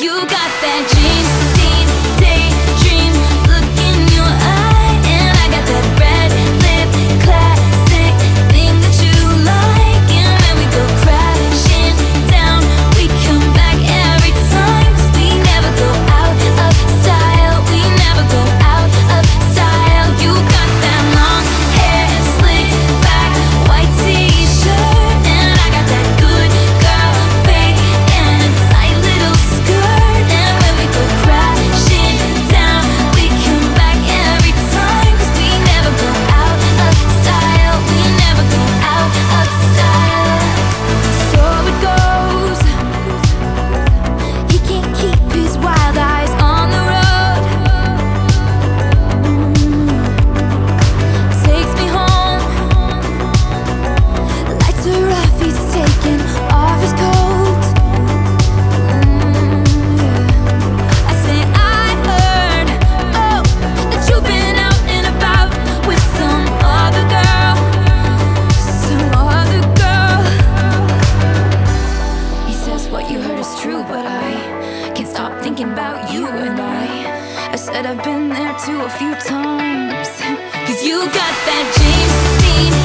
You got that James Dean daydream look in your eye, and I got that red lip classic thing that you like. And when we go crashing down, we come back every time, 'cause we never go out of style. We never go out of style. You got that long hair slicked back, white t-shirt, and I got that good girl fade and a tight little skirt. And when we go crashing down, we come back every time, 'cause we never go out of style. We never go out of style. So it goes. He can't keep his wild eyes on the road. Takes me home. Lights are off, he's taking off his coat. I say I heard, oh, that you've been out and about with some other girl, some other girl. He says what you heard is true, but I can't stop thinking about you. And I said I've been there too a few times, 'cause you got that James Dean